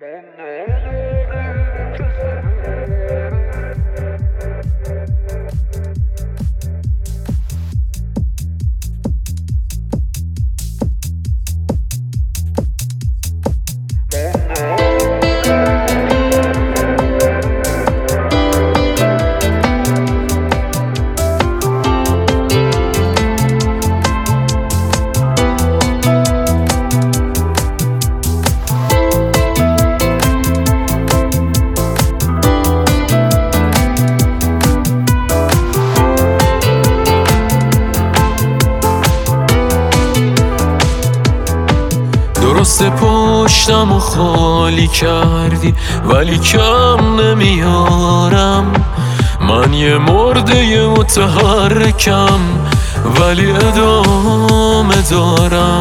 درست پشتم و خالی کردی ولی کم نمیارم. من یه مرده متحرکم ولی ادامه دارم.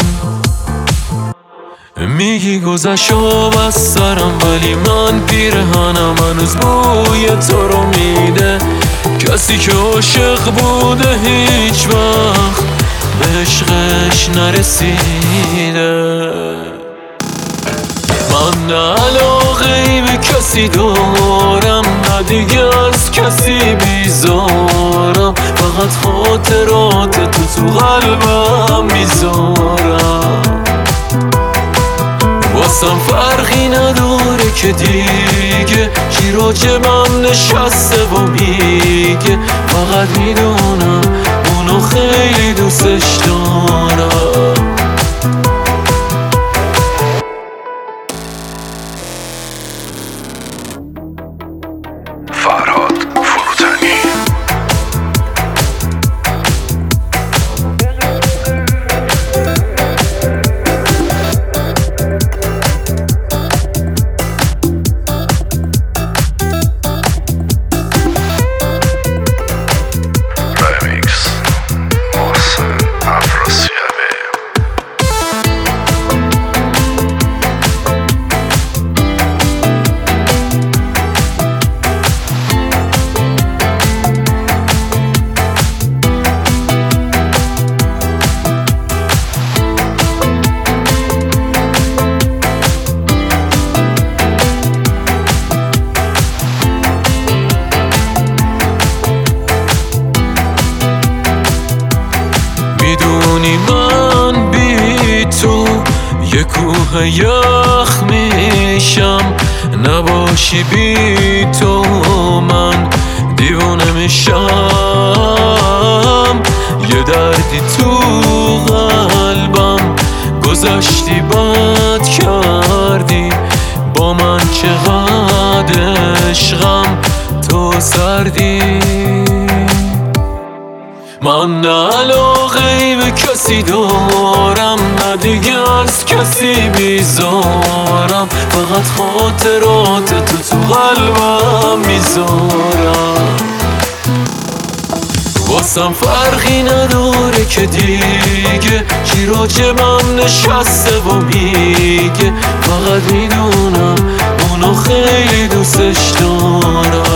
میگی گذشت از سرم ولی من پیرهنم هنوز بوی تو رو میده. کسی که عاشق بوده هیچ وقت به عشقش نرسیده. من نه علاقه‌ای به کسی دارم نه دیگه از کسی بیزارم. فقط خاطرات تو قلبم میذارم. واسم فرقی نداره که دیگه چی راجبم نشسته و میگه. فقط میدونم اونو خیلی دوستش دارم. فرهاد فروتنی. رمیکس محسن افراسیابی. میدونی من بی تو یه کوه یخ میشم. نباشی بی تو من دیوانه میشم. یه دردی تو قلبم گذشتی بد کردی با من. چقدر عشقم تو سردی. من نه علاقه‌ای به کسی دارم نه دیگه از کسی بیزارم. فقط خاطرات تو قلبم میذارم. واسم فرقی نداره که دیگه چی راجبم نشسته و میگه. فقط میدونم اونو خیلی دوستش دارم.